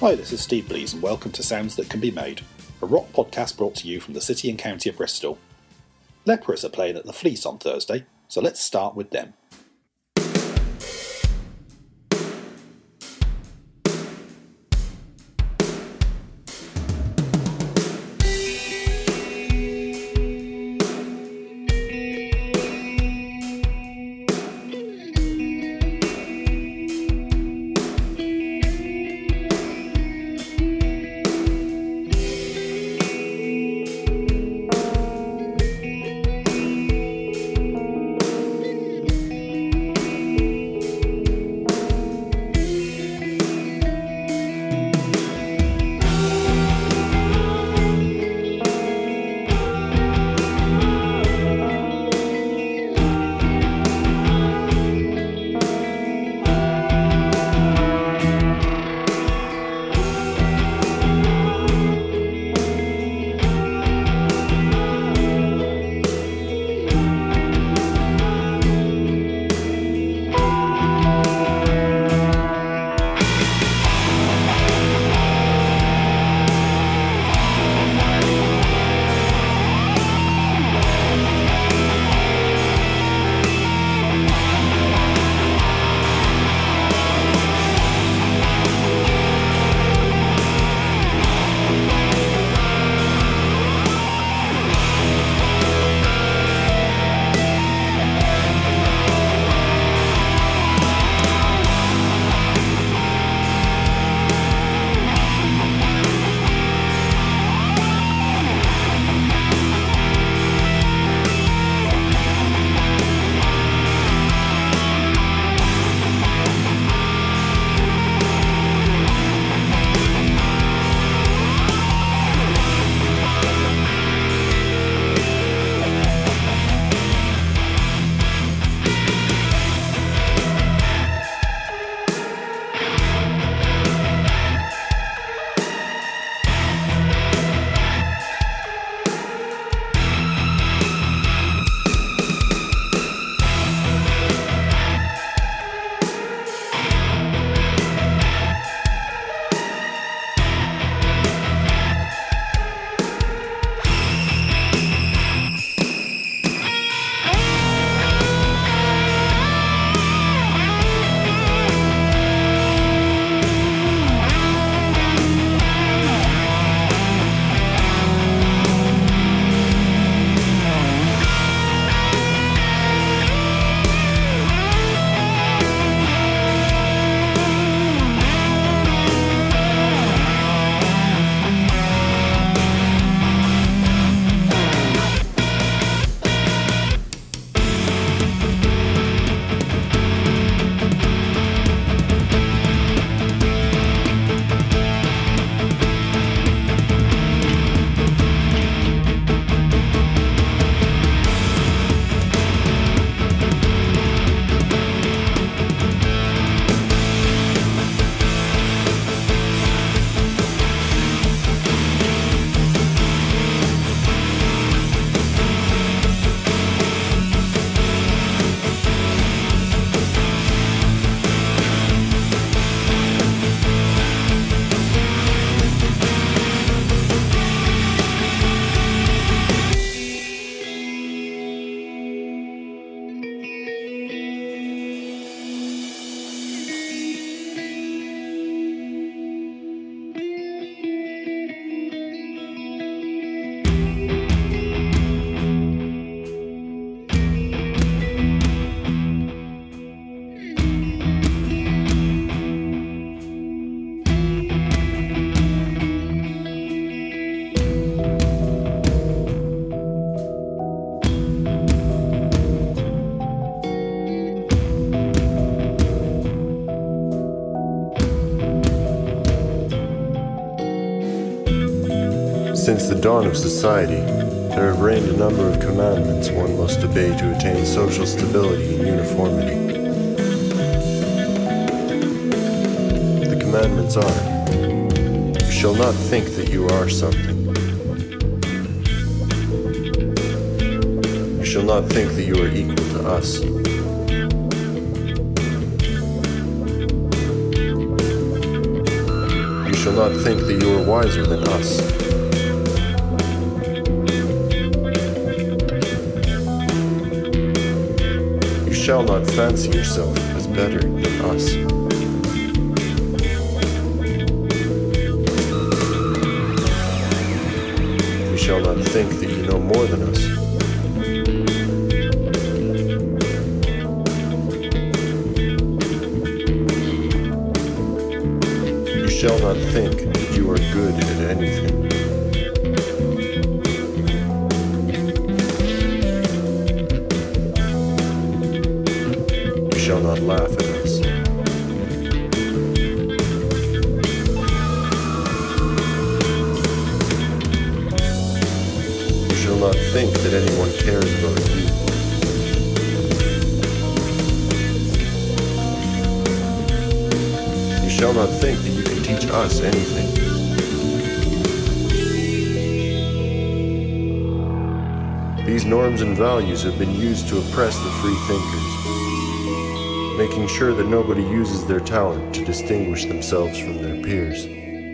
Hi, this is Steve Blees and welcome to Sounds That Can Be Made, a rock podcast brought to you from the city and county of Bristol. Leprous are playing at the Fleece on Thursday, so let's start with them. Since the dawn of society, there have reigned a number of commandments one must obey to attain social stability and uniformity. The commandments are, you shall not think that you are something. You shall not think that you are equal to us. You shall not think that you are wiser than us. You shall not fancy yourself as better than us. You shall not think that you know more than us. You shall not think that you are good at anything. You shall not laugh at us. You shall not think that anyone cares about you. You shall not think that you can teach us anything. These norms and values have been used to oppress the free thinkers, making sure that nobody uses their talent to distinguish themselves from their peers.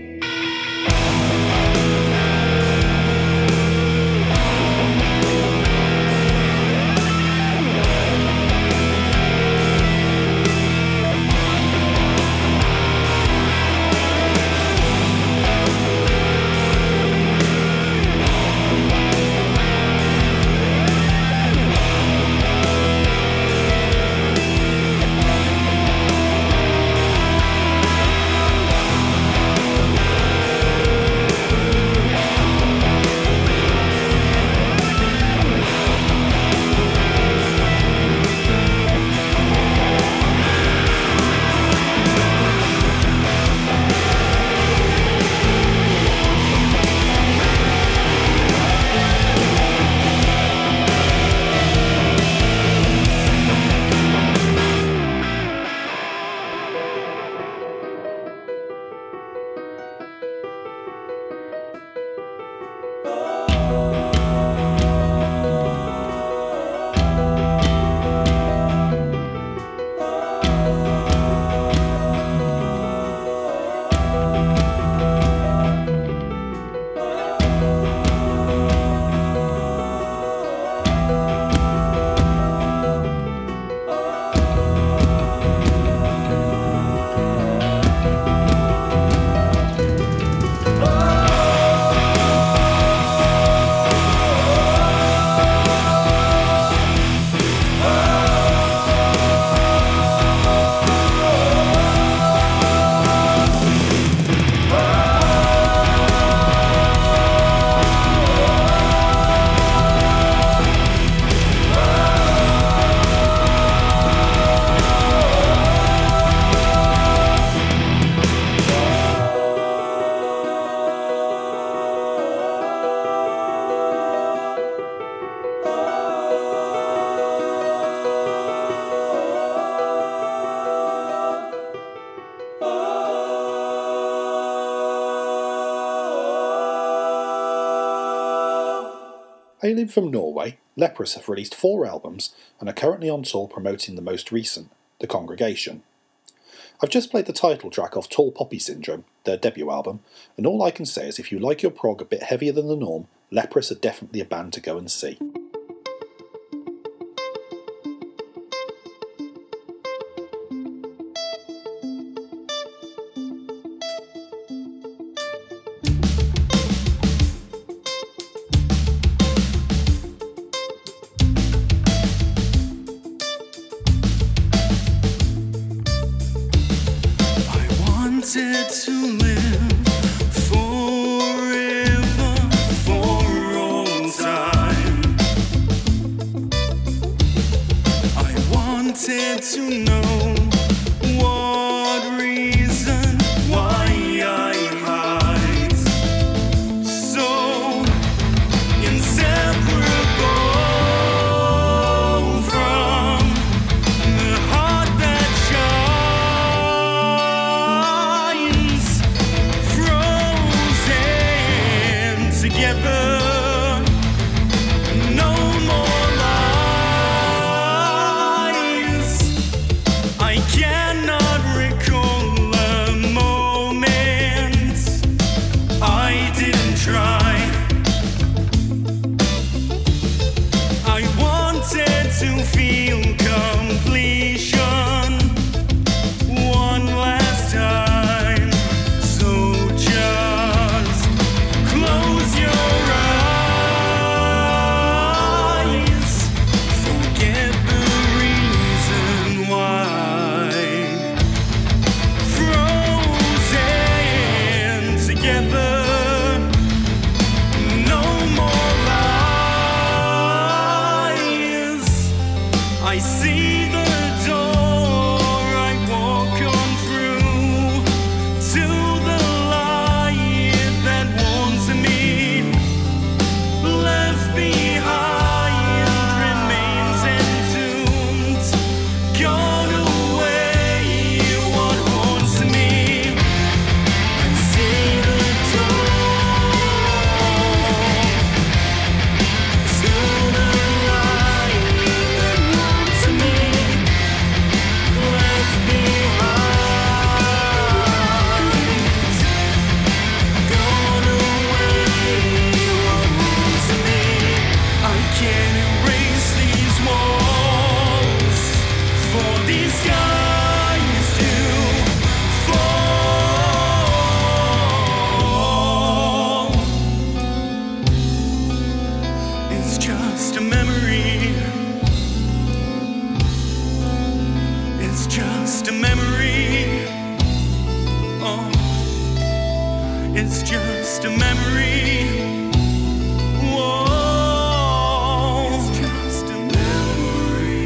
Hailing from Norway, Leprous have released 4 albums and are currently on tour promoting the most recent, The Congregation. I've just played the title track off Tall Poppy Syndrome, their debut album, and all I can say is if you like your prog a bit heavier than the norm, Leprous are definitely a band to go and see. To live forever, for all time. I wanted to know what reason why I hide so inseparable from the heart that shines. is just a memory. Whoa, it's just a memory.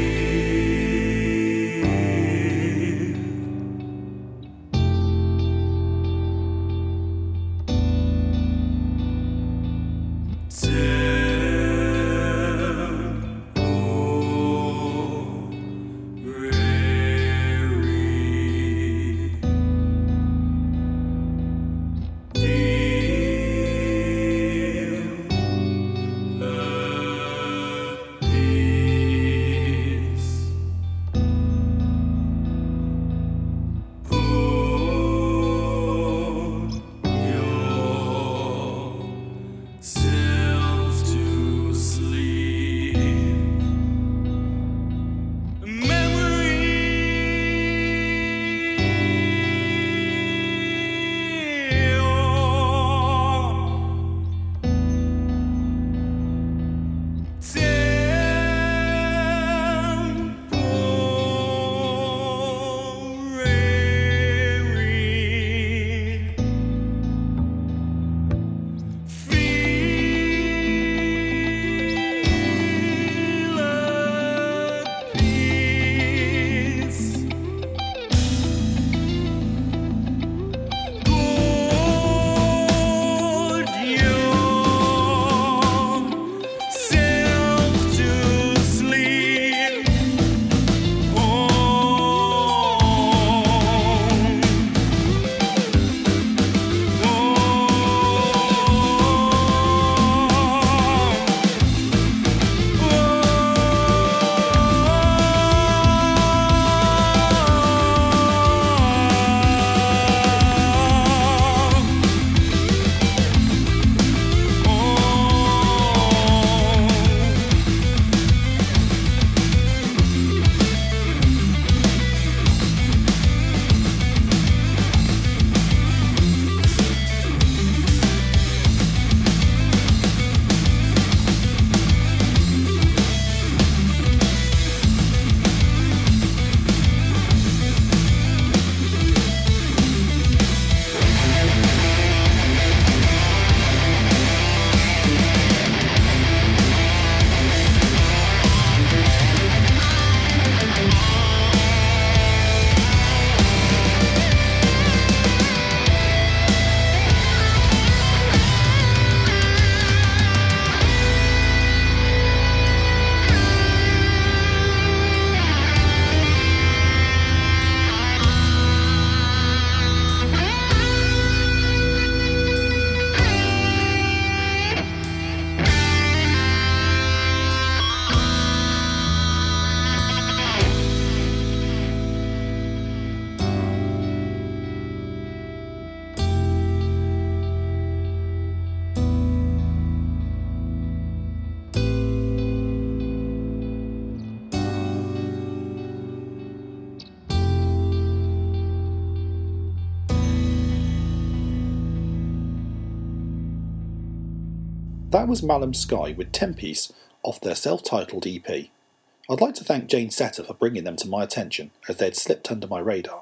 That was Malum Sky with 10-piece off their self-titled EP. I'd like to thank Jane Setter for bringing them to my attention, as they had slipped under my radar.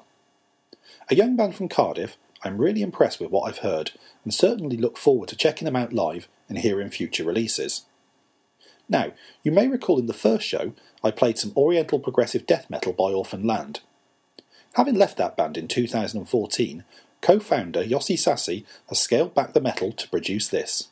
A young band from Cardiff, I'm really impressed with what I've heard, and certainly look forward to checking them out live and hearing future releases. Now, you may recall in the first show I played some Oriental progressive death metal by Orphan Land. Having left that band in 2014, co-founder Yossi Sassi has scaled back the metal to produce this.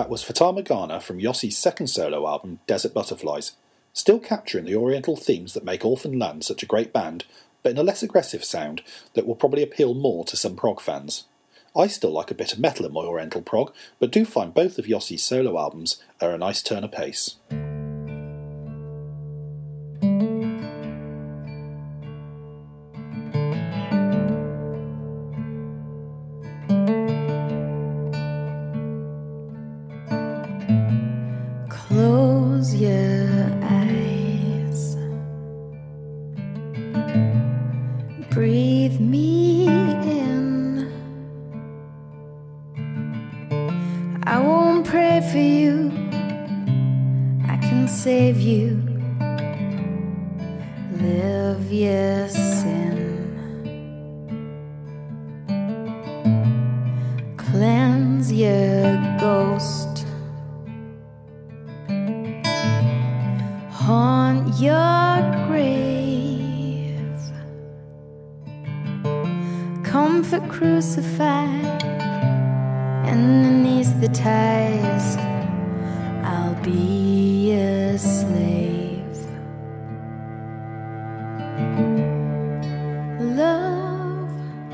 That was Fatah Morgana from Yossi's second solo album, Desert Butterflies, still capturing the oriental themes that make Orphan Land such a great band, but in a less aggressive sound that will probably appeal more to some prog fans. I still like a bit of metal in my oriental prog, but do find both of Yossi's solo albums are a nice turn of pace. Close your eyes, breathe me in. I won't pray for you, I can save you. Live your sin, cleanse your ghost, haunt your grave, comfort crucified, underneath the ties, I'll be a slave. Love,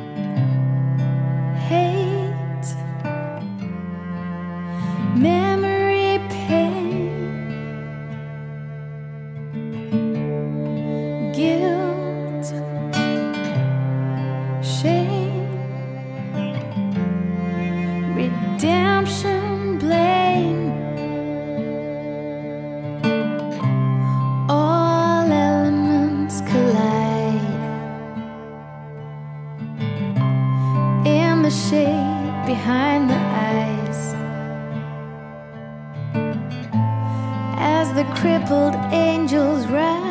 hate, memory, pain, guilt, shame, redemption, blame, all elements collide in the shade behind the eyes, as the crippled angels rise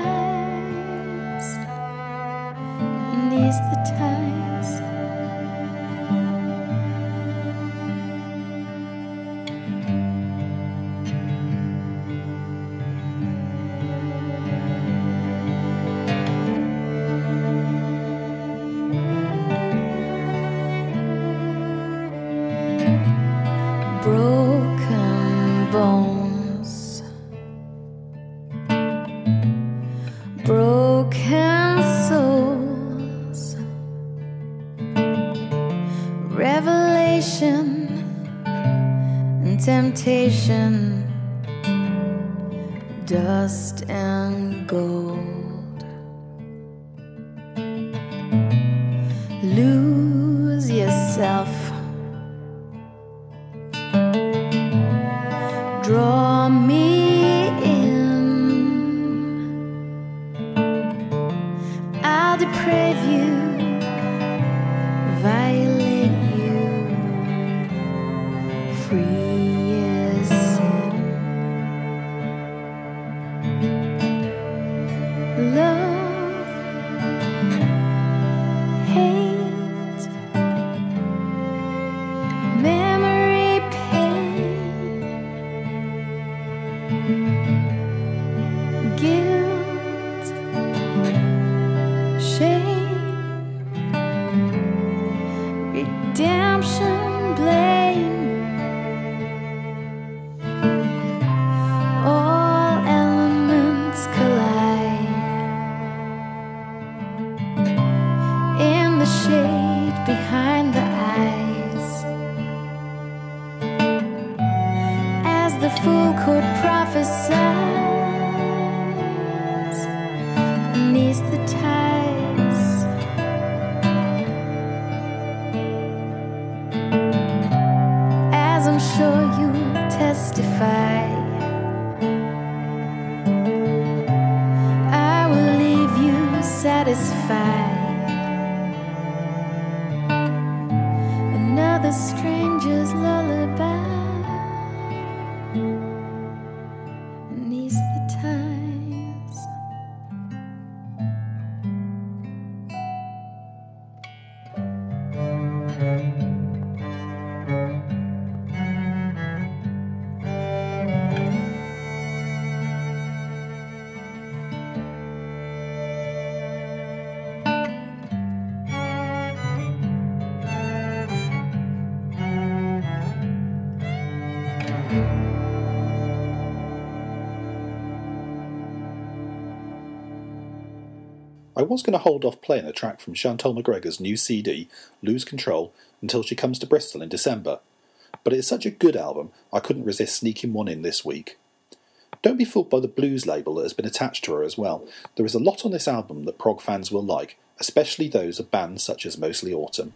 beneath the ties. Broken bones, broken souls, revelation and temptation, dust and gold. Lose yourself, draw me in, I'll deprave you, violate you, free as sin. Love, hate, memory, pain, guilt, shame, redemption, blame, all elements collide in the shade behind the eyes, as the fool could prophesize beneath the ties. As I'm sure you'll testify, I will leave you satisfied. Another stranger's lullaby, I was going to hold off playing a track from Chantal McGregor's new CD, Lose Control, until she comes to Bristol in December, but it's such a good album I couldn't resist sneaking one in this week. Don't be fooled by the blues label that has been attached to her as well. There is a lot on this album that prog fans will like, especially those of bands such as Mostly Autumn.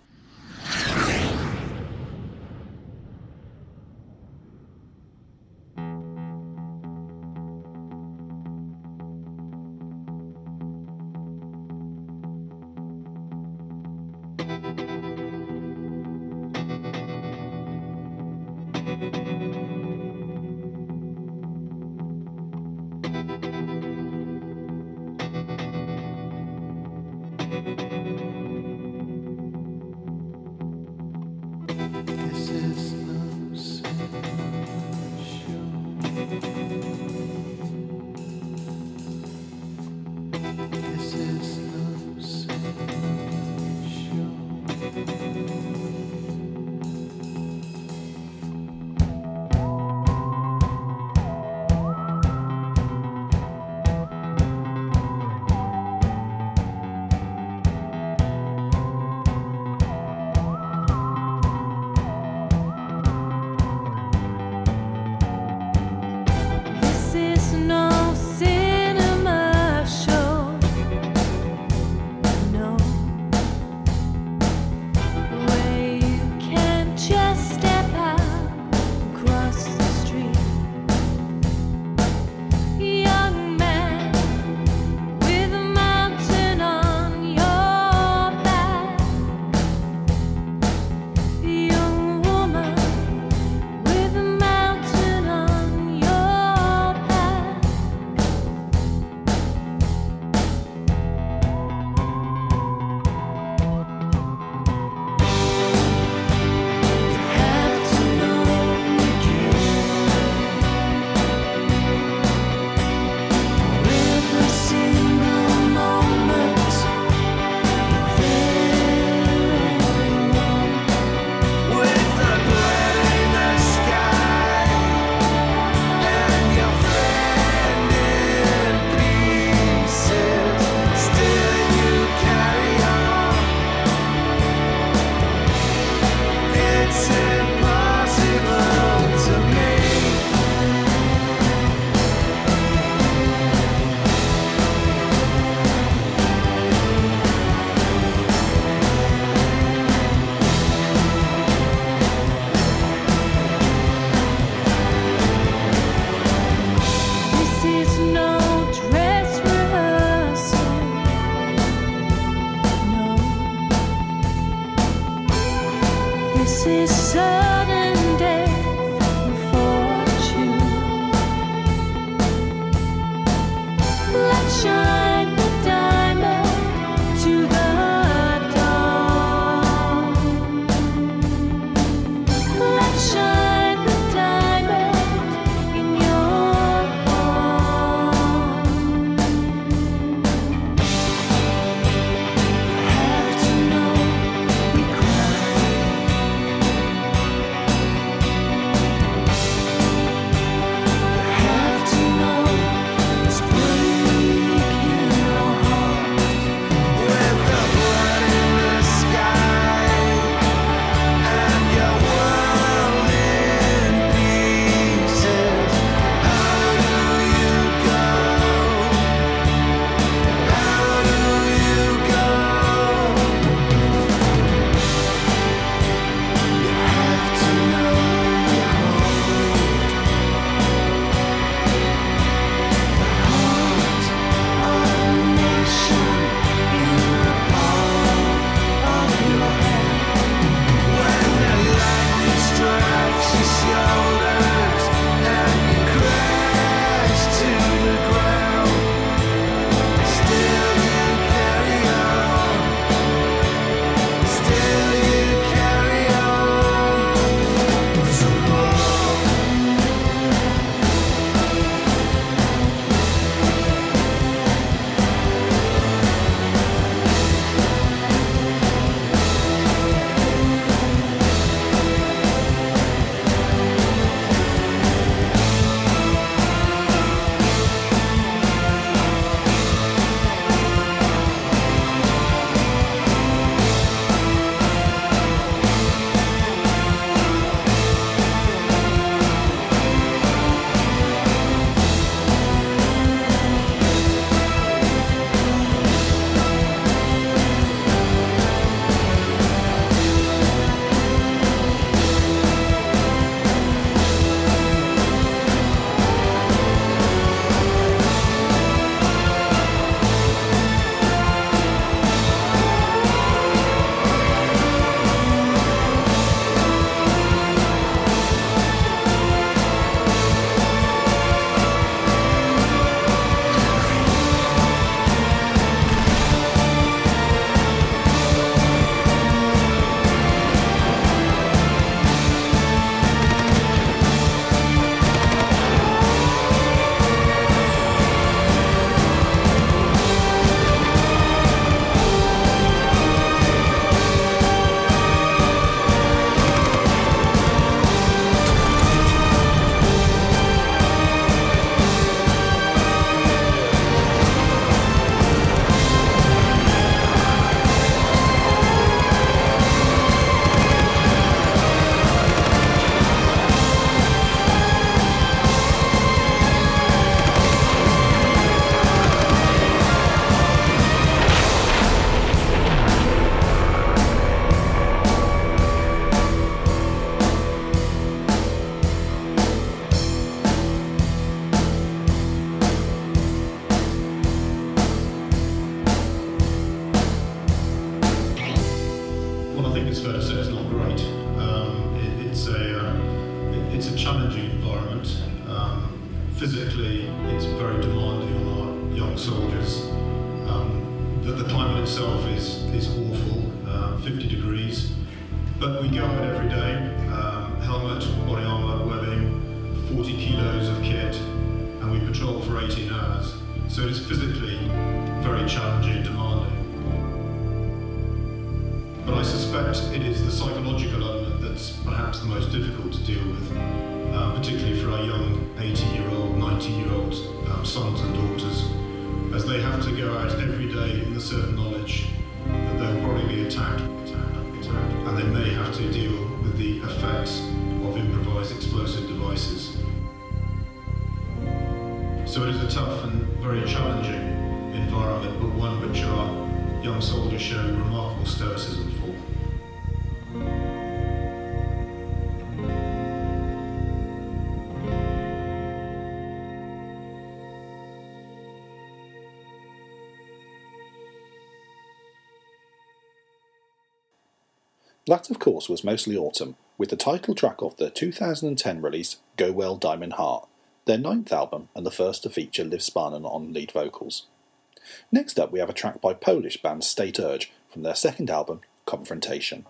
think it's fair to say it's not great. It's a challenging environment. Physically, it's very demanding on our young soldiers. The climate itself is awful, 50 degrees, but we go out every day, helmet, body armour, webbing, 40 kilos of kit, and we patrol for 18 hours. So it is physically very challenging and demanding. But I suspect it is the psychological element that's perhaps the most difficult to deal with, particularly for our young 80-year-old, 90-year-old sons and daughters, as they have to go out every day in the certain knowledge that they'll probably be attacked, and they may have to deal with the effects of improvised explosive devices. So it is a tough and very challenging environment, but one which our young soldiers show remarkable stoicism for. That, of course, was mostly Autumn, with the title track of the 2010 release Go Well Diamond Heart, their 9th album and the first to feature Liv Sparnan on lead vocals. Next up we have a track by Polish band State Urge from their second album, Confrontation.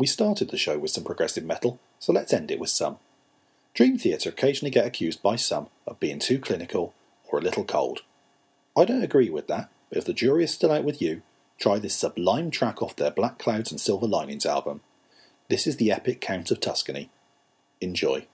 We started the show with some progressive metal, so let's end it with some. Dream Theater occasionally get accused by some of being too clinical or a little cold. I don't agree with that, but if the jury is still out with you, try this sublime track off their Black Clouds and Silver Linings album. This is the epic Count of Tuscany. Enjoy.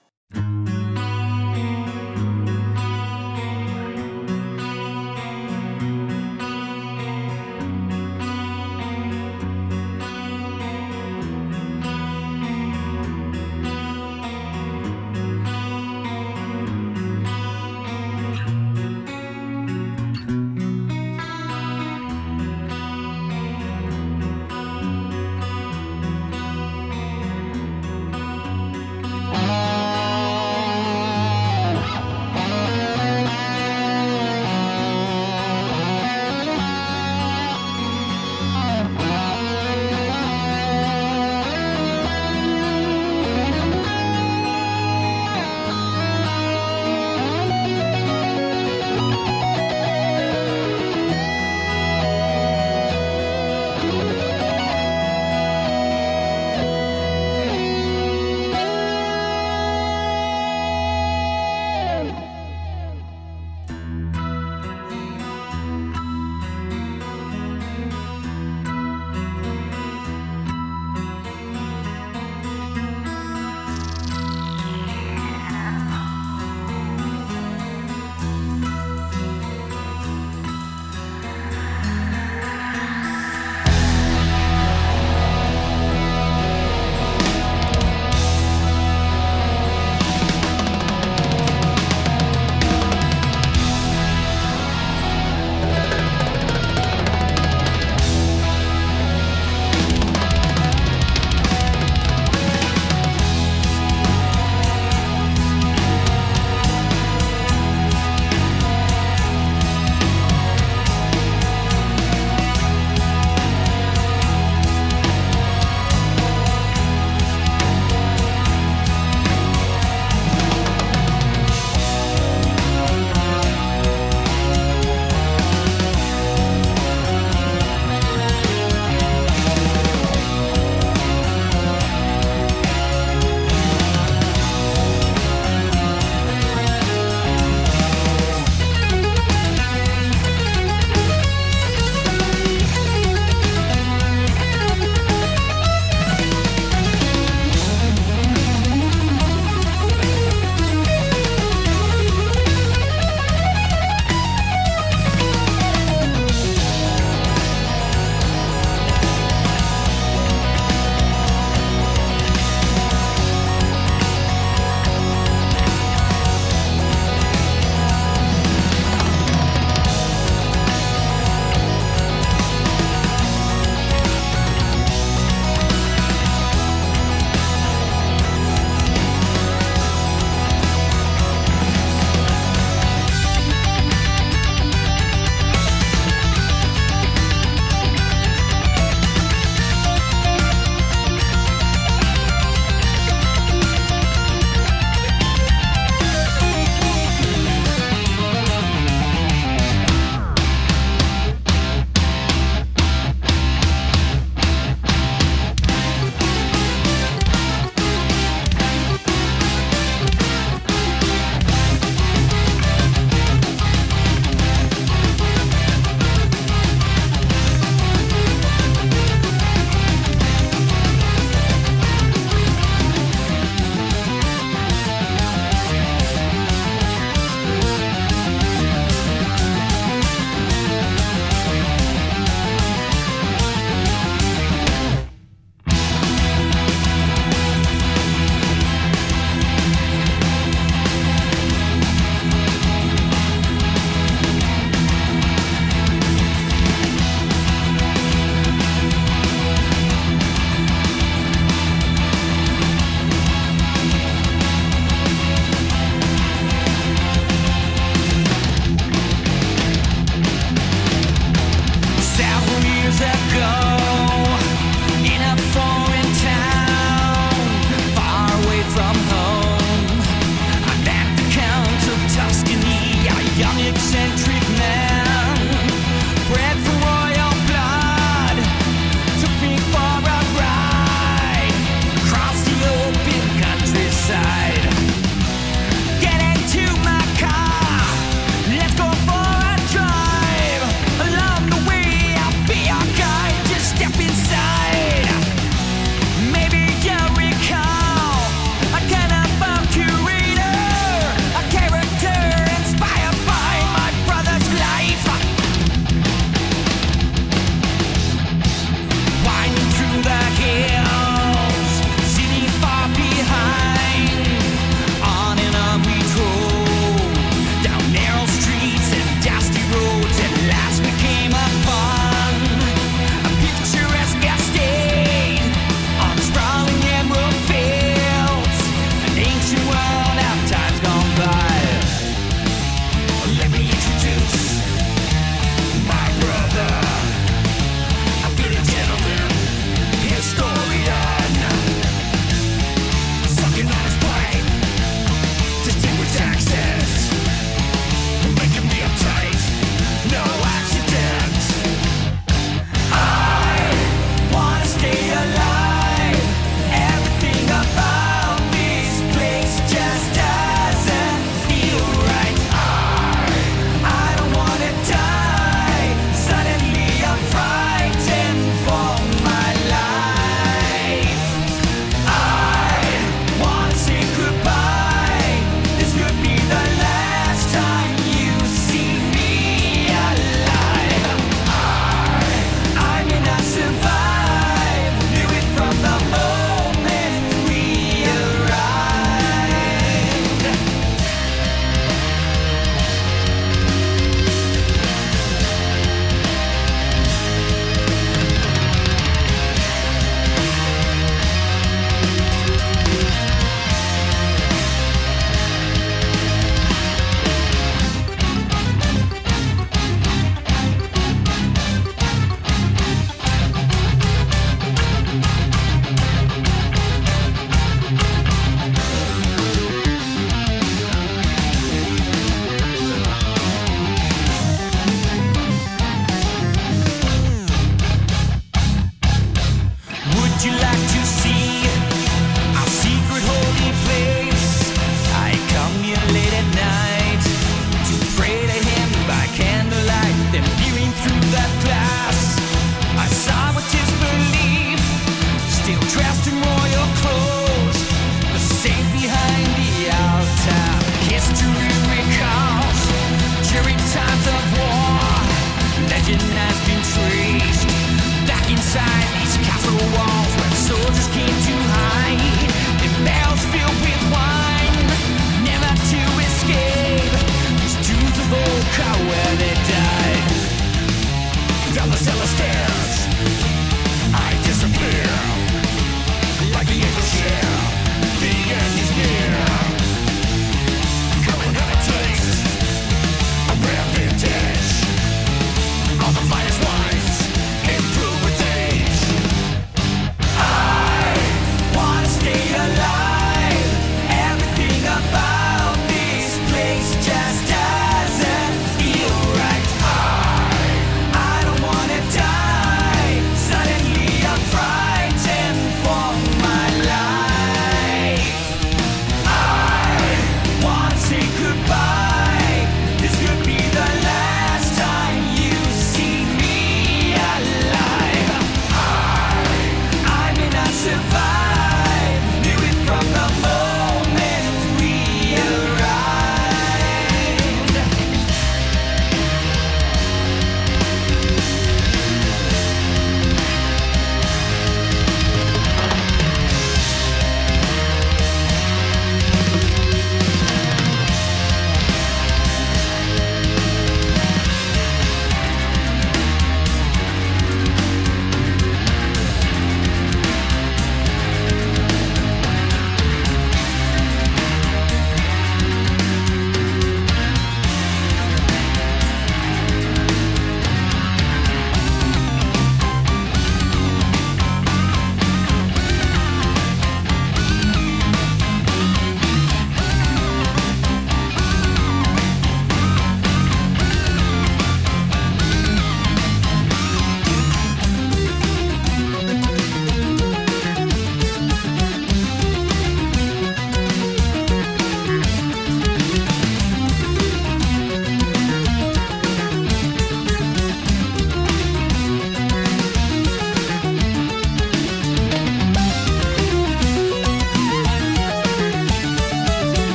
Would you like to see our secret holy place? I come here late at night to pray to him by candlelight. Then peering through that glass, I saw what is belief, still dressed in royal clothes, the saint behind the altar. History recalls during times of war, legend has been traced back inside these castle walls where soldiers came to hide in barrels filled with wine, never to escape these tombs of old car where they died. Down the cellar stairs I disappear like the angels share. The end is near. Come and have a taste of rare vintage. All the finest wines improve with age. I wanna stay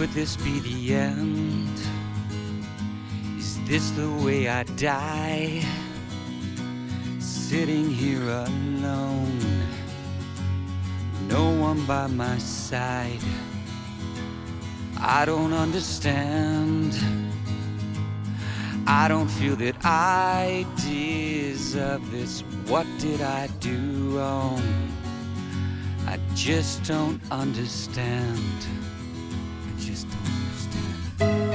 Could this be the end? Is this the way I die? Sitting here alone, no one by my side. I don't understand. I don't feel that I deserve this. What did I do wrong? I just don't understand. I just don't understand.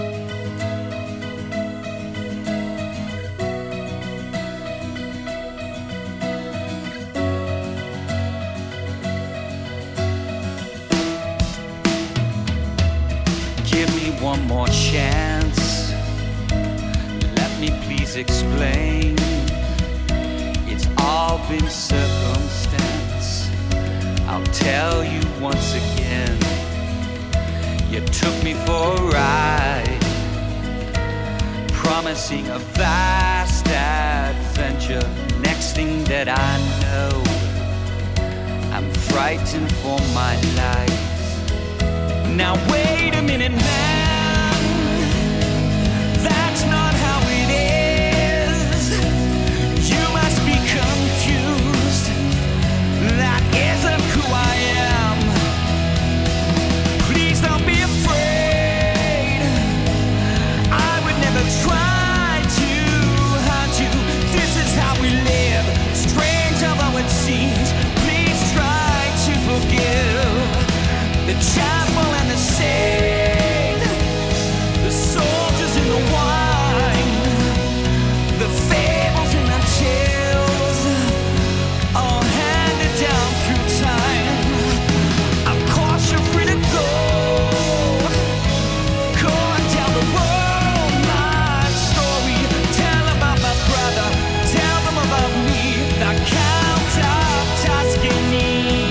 Give me one more chance. Let me please explain. It's all been circumstance. I'll tell you once again. You took me for a ride, promising a vast adventure. Next thing that I know, I'm frightened for my life. Now wait a minute, man. That's not how it is. You must be confused. That isn't who I am. Please don't be afraid. I would never try to hurt you. This is how we live. Strange although it seems. Please try to forgive the chapel and the saint, the soldiers in the wine, the fables and the tales, all handed down through time. Of course you're free to go. Go and tell the world my story. Tell about my brother. Tell them about me, the Count of Tuscany.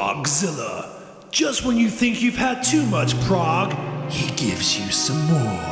Progzilla. Just when you think you've had too much prog, he gives you some more.